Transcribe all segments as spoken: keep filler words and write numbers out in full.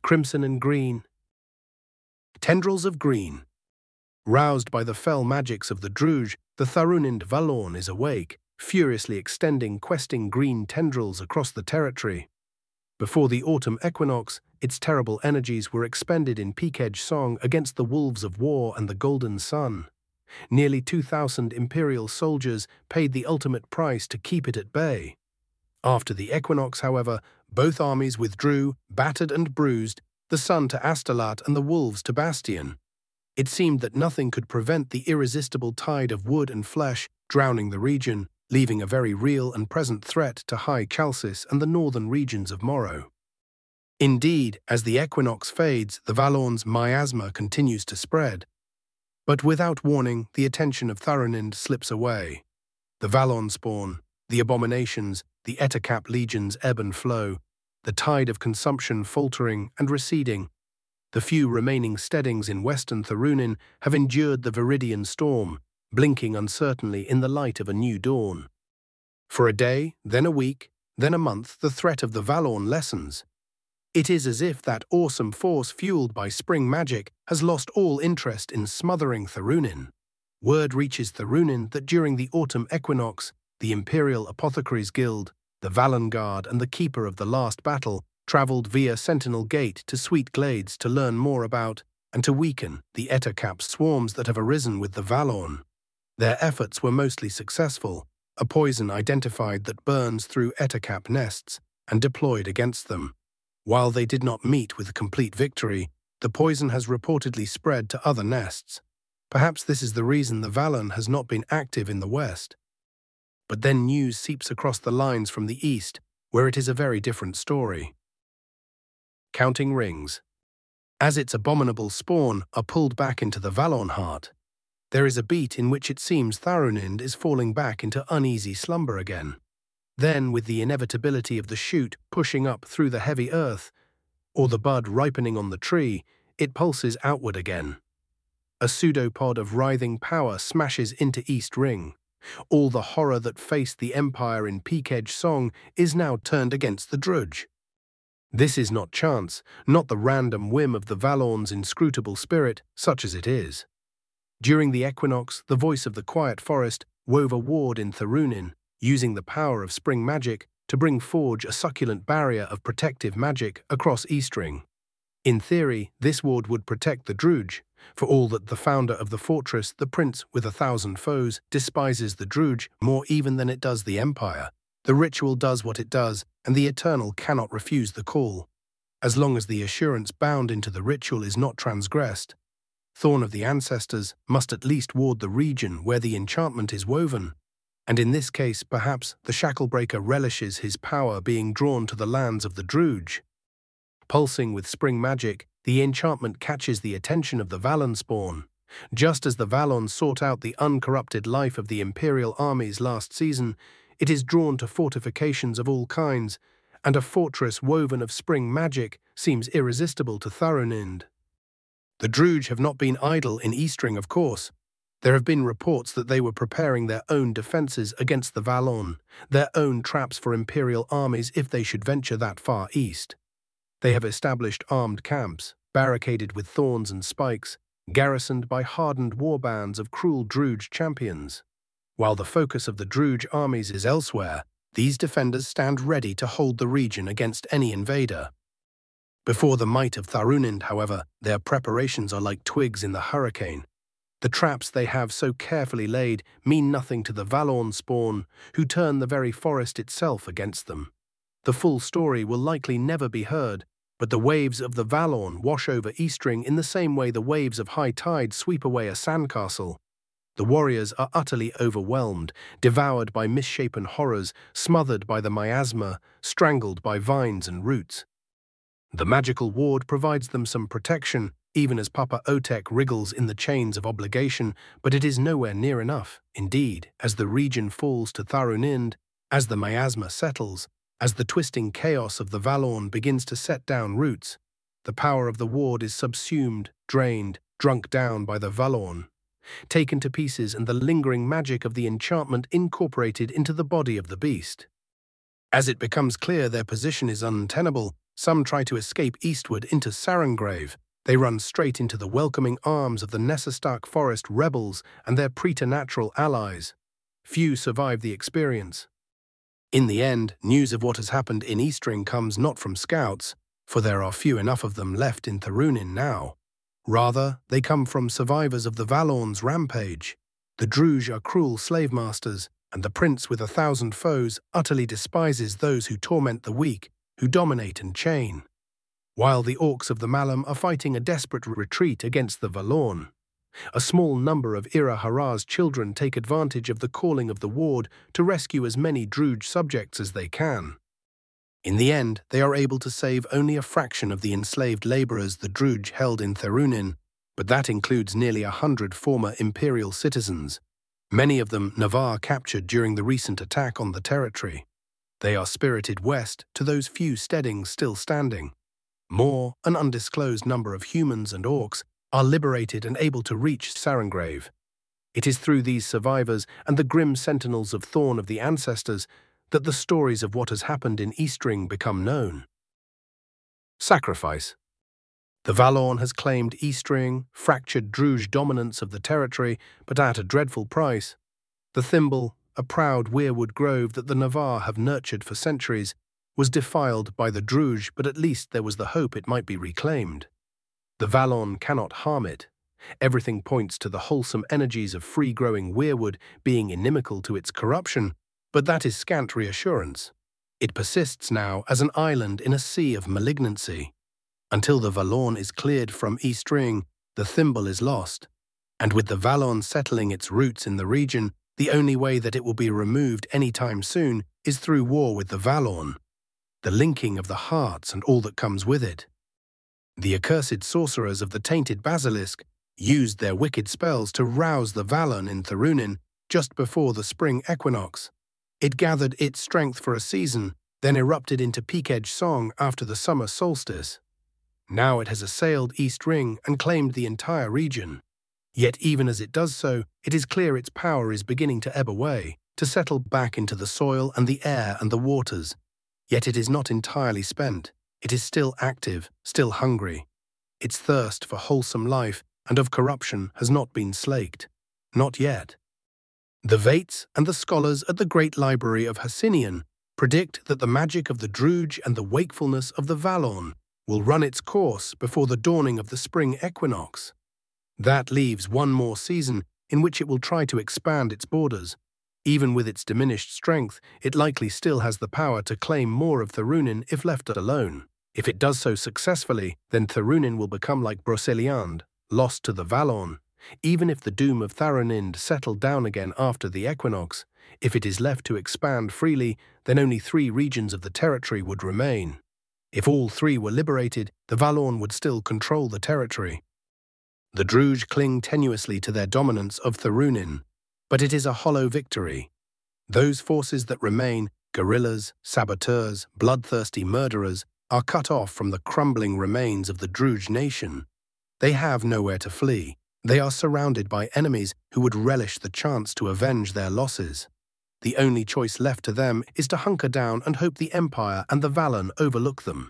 crimson and green. Tendrils of green. Roused by the fell magics of the Druj, the Tharunind Valorn is awake, furiously extending questing green tendrils across the territory. Before the autumn equinox, its terrible energies were expended in Peakedge song against the wolves of war and the golden sun. Nearly two thousand imperial soldiers paid the ultimate price to keep it at bay. After the equinox, however, both armies withdrew, battered and bruised, the sun to Astolat and the wolves to Bastion. It seemed that nothing could prevent the irresistible tide of wood and flesh drowning the region, leaving a very real and present threat to High Chalcis and the northern regions of Morrow. Indeed, as the equinox fades, the Valorn's miasma continues to spread. But without warning, the attention of Tharunind slips away. The Valorn spawn, the abominations, the Ettercap legions ebb and flow, the tide of consumption faltering and receding. The few remaining steadings in western Tharunin have endured the Viridian storm, blinking uncertainly in the light of a new dawn. For a day, then a week, then a month, the threat of the Valorn lessens. It is as if that awesome force fueled by spring magic has lost all interest in smothering Tharunin. Word reaches Tharunin that during the autumn equinox, the Imperial Apothecaries Guild, the Valen Guard and the Keeper of the Last Battle travelled via Sentinel Gate to Sweet Glades to learn more about and to weaken the Ettercap swarms that have arisen with the Valorn. Their efforts were mostly successful, a poison identified that burns through Ettercap nests and deployed against them. While they did not meet with complete victory, the poison has reportedly spread to other nests. Perhaps this is the reason the Valen has not been active in the west. But then news seeps across the lines from the east, where it is a very different story. Counting rings. As its abominable spawn are pulled back into the Valorn heart, there is a beat in which it seems Tharunind is falling back into uneasy slumber again. Then, with the inevitability of the shoot pushing up through the heavy earth, or the bud ripening on the tree, it pulses outward again. A pseudopod of writhing power smashes into East Ring. All the horror that faced the Empire in Peakedge song is now turned against the Druj. This is not chance, not the random whim of the Valorn's inscrutable spirit, such as it is. During the equinox, the voice of the quiet forest wove a ward in Tharunin, using the power of spring magic to bring forge a succulent barrier of protective magic across Eastring. In theory, this ward would protect the Druj, for all that the founder of the fortress, the Prince with a thousand foes, despises the Druj more even than it does the Empire. The ritual does what it does, and the Eternal cannot refuse the call. As long as the assurance bound into the ritual is not transgressed, Thorn of the Ancestors must at least ward the region where the enchantment is woven, and in this case perhaps the Shacklebreaker relishes his power being drawn to the lands of the Druj. Pulsing with spring magic, the enchantment catches the attention of the Valen spawn. Just as the Valon sought out the uncorrupted life of the Imperial armies last season, it is drawn to fortifications of all kinds, and a fortress woven of spring magic seems irresistible to Tharunind. The Druj have not been idle in Eastring, of course. There have been reports that they were preparing their own defences against the Valon, their own traps for Imperial armies if they should venture that far east. They have established armed camps, barricaded with thorns and spikes, garrisoned by hardened warbands of cruel Druj champions. While the focus of the Druj armies is elsewhere, these defenders stand ready to hold the region against any invader. Before the might of Tharunind, however, their preparations are like twigs in the hurricane. The traps they have so carefully laid mean nothing to the Valorn spawn, who turn the very forest itself against them. The full story will likely never be heard, but the waves of the Valorn wash over Eastring in the same way the waves of high tide sweep away a sandcastle. The warriors are utterly overwhelmed, devoured by misshapen horrors, smothered by the miasma, strangled by vines and roots. The magical ward provides them some protection, even as Papa Otek wriggles in the chains of obligation, but it is nowhere near enough. Indeed, as the region falls to Tharunind, as the miasma settles, as the twisting chaos of the Valorn begins to set down roots, the power of the ward is subsumed, drained, drunk down by the Valorn, taken to pieces and the lingering magic of the enchantment incorporated into the body of the beast. As it becomes clear their position is untenable, Some try to escape eastward into Sarangrave. They run straight into the welcoming arms of the Nessastark Forest rebels and their preternatural allies. Few survive the experience. In the end, news of what has happened in Eastring comes not from scouts, for there are few enough of them left in Thorunin now. Rather, they come from survivors of the Valorn's rampage. The Druj are cruel slave masters, and the prince with a thousand foes utterly despises those who torment the weak, who dominate and chain. While the orcs of the Malum are fighting a desperate retreat against the Valorn. A small number of Ira Hara's children take advantage of the calling of the ward to rescue as many Druj subjects as they can. In the end, they are able to save only a fraction of the enslaved laborers the Druj held in Thorunin, but that includes nearly a hundred former imperial citizens, many of them Navarre captured during the recent attack on the territory. They are spirited west to those few steadings still standing. More, an undisclosed number of humans and orcs, are liberated and able to reach Sarangrave. It is through these survivors and the grim sentinels of Thorn of the Ancestors that the stories of what has happened in Eastring become known. Sacrifice. The Valorn has claimed Eastring, fractured Druj dominance of the territory, but at a dreadful price. The Thimble, a proud weirwood grove that the Navarre have nurtured for centuries, was defiled by the Druj, but at least there was the hope it might be reclaimed. The Valorn cannot harm it. Everything points to the wholesome energies of free-growing weirwood being inimical to its corruption, but that is scant reassurance. It persists now as an island in a sea of malignancy. Until the Valorn is cleared from Eastring, the Thimble is lost, and with the Valorn settling its roots in the region, the only way that it will be removed any time soon is through war with the Valorn, the linking of the hearts and all that comes with it. The accursed sorcerers of the Tainted Basilisk used their wicked spells to rouse the Valorn in Thorunin just before the spring equinox. It gathered its strength for a season, then erupted into peak-edge song after the summer solstice. Now it has assailed Eastring and claimed the entire region. Yet even as it does so, it is clear its power is beginning to ebb away, to settle back into the soil and the air and the waters. Yet it is not entirely spent. It is still active, still hungry. Its thirst for wholesome life and of corruption has not been slaked. Not yet. The Vates and the scholars at the Great Library of Hassinian predict that the magic of the Druj and the wakefulness of the Valorn will run its course before the dawning of the spring equinox. That leaves one more season in which it will try to expand its borders. Even with its diminished strength, it likely still has the power to claim more of Thorunin if left alone. If it does so successfully, then Thorunin will become like Broceliande, lost to the Valorn. Even if the doom of Tharonind settled down again after the equinox, if it is left to expand freely, then only three regions of the territory would remain. If all three were liberated, the Valorn would still control the territory. The Druj cling tenuously to their dominance of Thorunin, but it is a hollow victory. Those forces that remain, guerrillas, saboteurs, bloodthirsty murderers, are cut off from the crumbling remains of the Druj nation. They have nowhere to flee. They are surrounded by enemies who would relish the chance to avenge their losses. The only choice left to them is to hunker down and hope the Empire and the Valorn overlook them.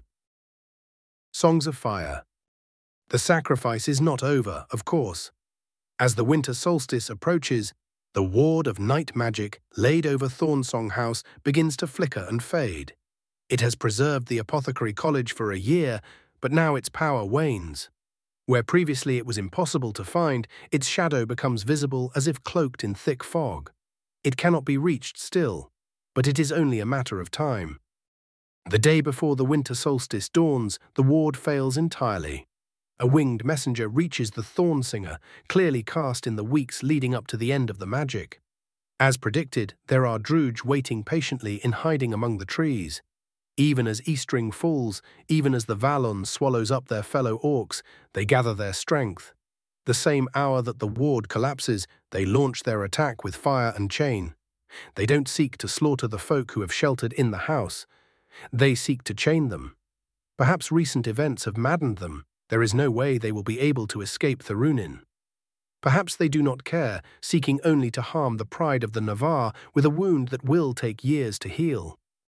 Songs of Fire. The sacrifice is not over, of course. As the winter solstice approaches, the ward of night magic laid over Thornsong House begins to flicker and fade. It has preserved the Apothecary College for a year, but now its power wanes. Where previously it was impossible to find, its shadow becomes visible as if cloaked in thick fog. It cannot be reached still, but it is only a matter of time. The day before the winter solstice dawns, the ward fails entirely. A winged messenger reaches the Thornsinger, clearly cast in the weeks leading up to the end of the magic. As predicted, there are Druj waiting patiently in hiding among the trees. Even as Eastring falls, even as the Valorn swallows up their fellow orcs, they gather their strength. The same hour that the ward collapses, they launch their attack with fire and chain. They don't seek to slaughter the folk who have sheltered in the house. They seek to chain them. Perhaps recent events have maddened them. There is no way they will be able to escape Thorunin. Perhaps they do not care, seeking only to harm the pride of the Navarre with a wound that will take years to heal.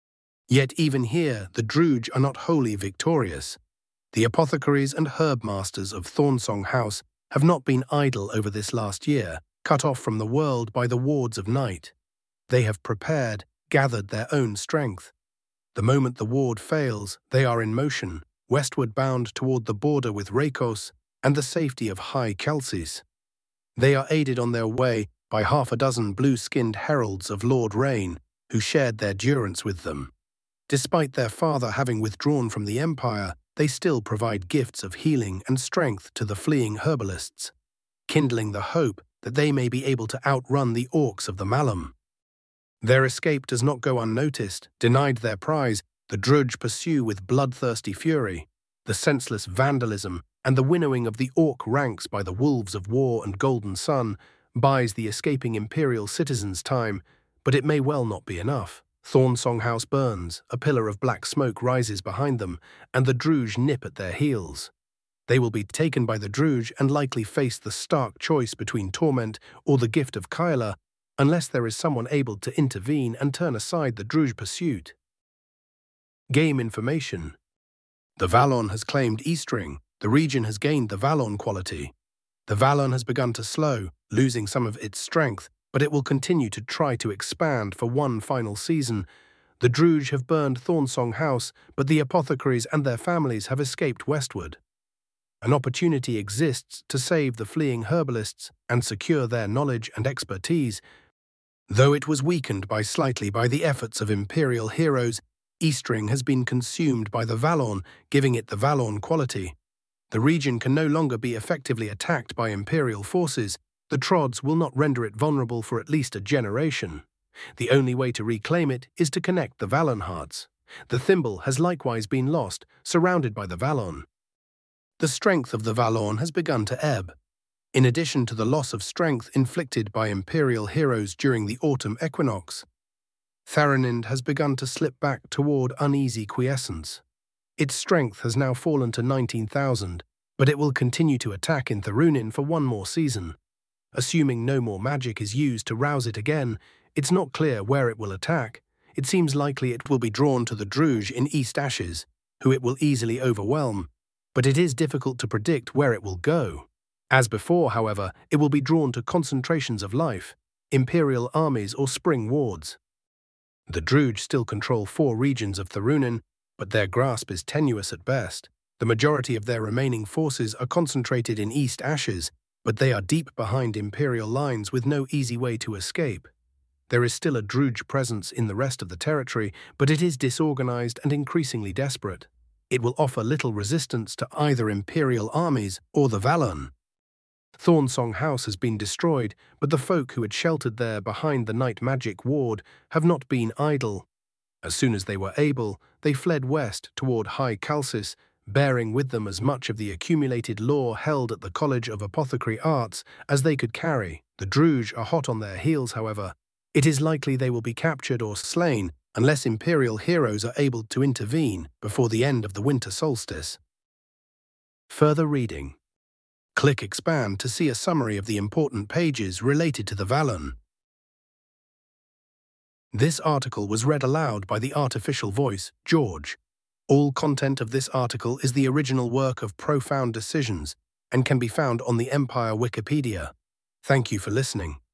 Yet even here, the Druge are not wholly victorious. The apothecaries and herb masters of Thornsong House have not been idle over this last year, cut off from the world by the wards of night. They have prepared, gathered their own strength. The moment the ward fails, they are in motion, westward bound toward the border with Rakos and the safety of High Kelsis. They are aided on their way by half a dozen blue-skinned heralds of Lord Rain, who shared their durance with them. Despite their father having withdrawn from the Empire, they still provide gifts of healing and strength to the fleeing herbalists, kindling the hope that they may be able to outrun the orcs of the Malum. Their escape does not go unnoticed. Denied their prize, the Druge pursue with bloodthirsty fury. The senseless vandalism and the winnowing of the orc ranks by the wolves of war and Golden Sun buys the escaping Imperial citizens time, but it may well not be enough. Thornsong House burns, a pillar of black smoke rises behind them, and the Druge nip at their heels. They will be taken by the Druge and likely face the stark choice between torment or the gift of Kyla, unless there is someone able to intervene and turn aside the Druge pursuit. Game information. The Valon has claimed Eastring. The region has gained the Valon quality. The Valon has begun to slow, losing some of its strength, but it will continue to try to expand for one final season. The Druge have burned Thornsong House, but the apothecaries and their families have escaped westward. An opportunity exists to save the fleeing herbalists and secure their knowledge and expertise. Though it was weakened by slightly by the efforts of Imperial heroes, Eastring has been consumed by the Valon, giving it the Valon quality. The region can no longer be effectively attacked by Imperial forces. The Trods will not render it vulnerable for at least a generation. The only way to reclaim it is to connect the Valon hearts. The Thimble has likewise been lost, surrounded by the Valon. The strength of the Valon has begun to ebb. In addition to the loss of strength inflicted by Imperial heroes during the autumn equinox, Tharanind has begun to slip back toward uneasy quiescence. Its strength has now fallen to nineteen thousand, but it will continue to attack in Tharunin for one more season. Assuming no more magic is used to rouse it again, it's not clear where it will attack. It seems likely it will be drawn to the Druge in East Ashes, who it will easily overwhelm, but it is difficult to predict where it will go. As before, however, it will be drawn to concentrations of life, Imperial armies or spring wards. The Druge still control four regions of Tharunin, but their grasp is tenuous at best. The majority of their remaining forces are concentrated in East Ashes, but they are deep behind Imperial lines with no easy way to escape. There is still a Druge presence in the rest of the territory, but it is disorganized and increasingly desperate. It will offer little resistance to either Imperial armies or the Valon. Thornsong House has been destroyed, but the folk who had sheltered there behind the Night Magic Ward have not been idle. As soon as they were able, they fled west toward High Kelsis, bearing with them as much of the accumulated lore held at the College of Apothecary Arts as they could carry. The Druge are hot on their heels, however. It is likely they will be captured or slain unless Imperial heroes are able to intervene before the end of the winter solstice. Further reading. Click Expand to see a summary of the important pages related to the Valon. This article was read aloud by the artificial voice, George. All content of this article is the original work of Profound Decisions and can be found on the Empire Wikipedia. Thank you for listening.